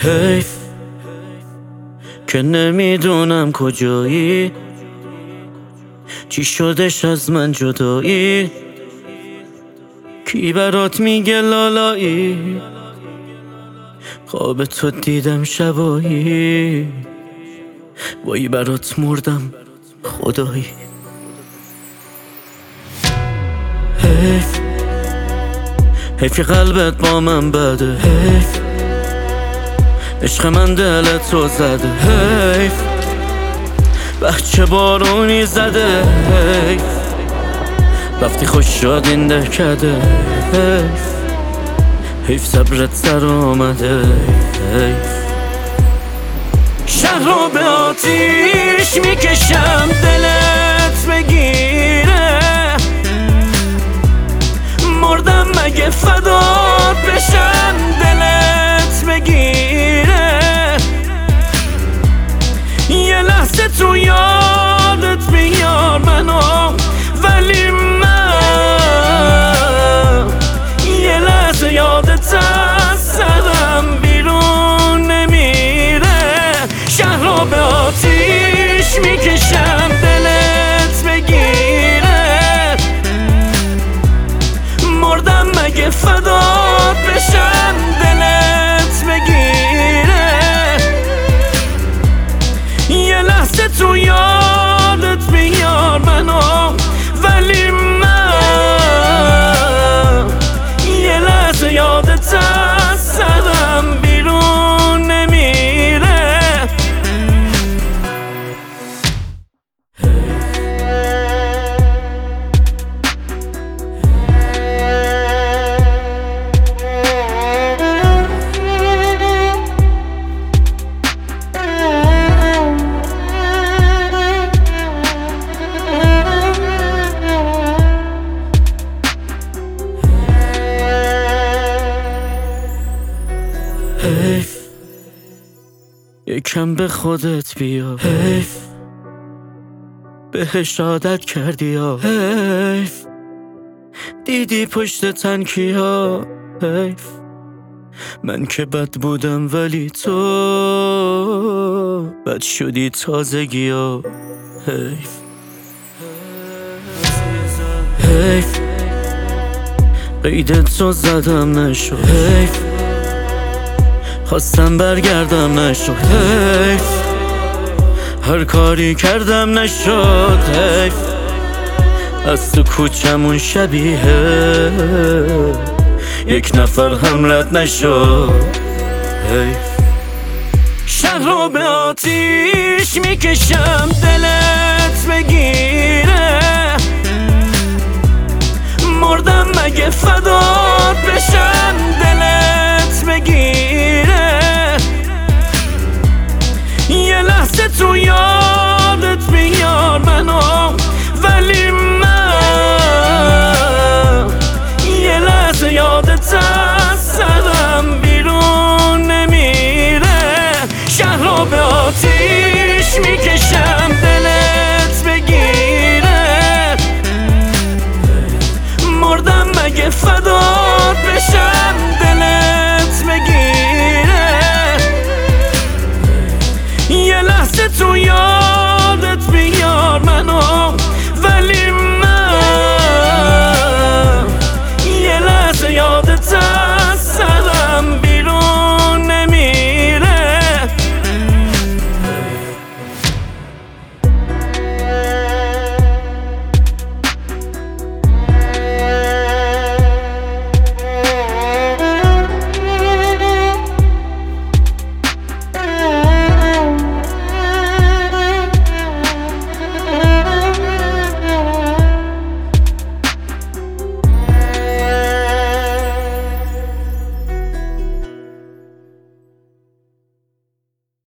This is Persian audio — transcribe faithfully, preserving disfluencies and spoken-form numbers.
حیف که نمیدونم کجایی، چی شدش از من جدایی، کی برات میگه لالایی، خواب تو دیدم شبایی، وای برات مردم خدایی. حیف حیف که قلبت با من بده، حیف عشق من دلت رو زده، حیف بچه بارونی زده، حیف رفتی خوش شد این دهکده، حیف حیف صبرت سر آمده، حیف شهر رو به آتیش میکشم دلت بگیره، مردم مگه فدات بشم دلت بگیره، یه لحظه تو یادت بیار منو، ولی من یه لحظه یادت از سرم بیرون نمیره. شهر رو به آتیش میکشم دلت بگیره، مردم مگه فدات بشم دلت بگیره، یه لحظه تو یادت بیار منو، ولی من یه لحظه یادت از سرم بیرون نمیره. حیف یکم به خودت بیا، حیف بهش عادت کردی یا، حیف دیدی پشت تنکیا، حیف من که بد بودم ولی تو بد شدی تازگی ها، حیف حیف قیدت رو زدم نشد، حیف خواستم برگردم نشد، حیف هر کاری کردم نشد، حیف از تو کوچمون شبیه یک نفر هم رد نشد، حیف شهر رو به آتیش میکشم دلت بگیره، مردم مگه فدات بشم